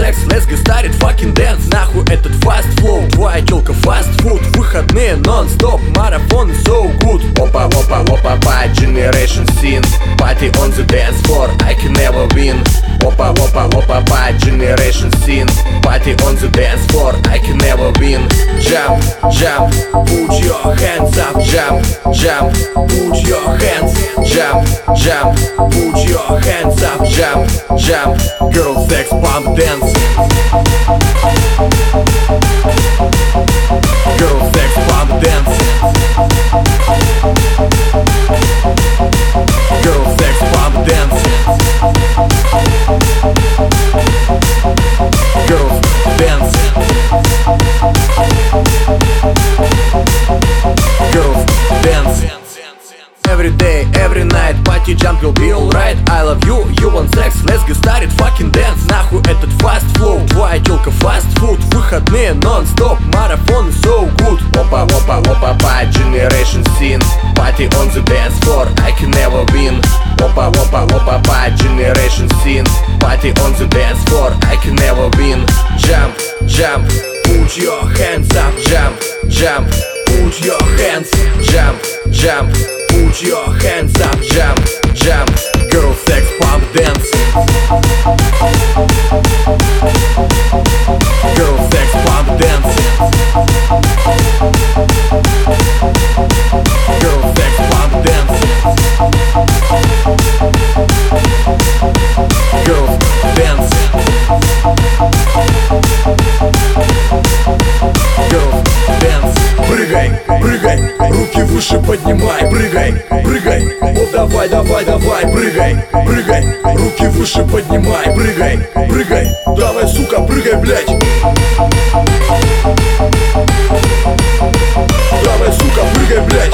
sex, let's get started, fucking dance. Нахуй этот fast flow, твоя тёлка fast food. Выходные нон-стоп, марафон so good. Опа, опа, опа, опа, generation sin. Party on the dance floor, I can never win. Опа, опа, опа, опа, generation sin. Party on the dance floor, I can never win. Jump, jump, put your hands up. Jump, jump, put your hands. Jump, jump, put your hands up. Jump, jump, girl sex pump dance. Girl sex pump dance. Girl sex pump dance. Girls dance. Girls dance. Every day, every night, party jump will be alright. I love you, you want sex, let's get started, fucking dance. Нахуй этот fast flow, твоя тёлка fast food. Выходные нон-стоп, марафон so good. Опа, опа, опа, опа, generation sin. Party on the dance floor, I can never win. Опа, опа, опа, опа, generation sin. Party on the dance floor, I can never win. Jump, jump, put your hands up. Jump, jump, put your hands. Jump, jump, put your hands up. Jump, jump, girl sex pump dance. Girl sex pump dance. Girl sex pump dance. Girl dance. Girl dance. Прыгай, прыгай, руки выше поднимай. Прыгай, прыгай, о давай, давай, давай. Прыгай, прыгай, руки выше поднимай. Прыгай, прыгай, давай, сука, прыгай, блядь. Давай, сука, прыгай, блядь.